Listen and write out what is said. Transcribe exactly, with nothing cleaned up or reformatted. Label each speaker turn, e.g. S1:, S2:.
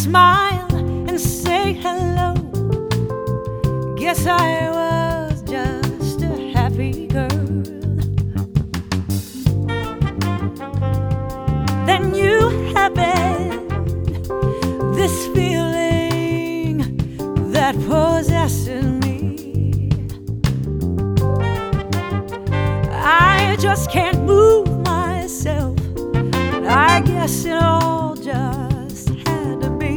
S1: smile and say hello. Guess I was just a happy girl. Then you happened, this feeling that possesses me. I just can't move myself. I guess it all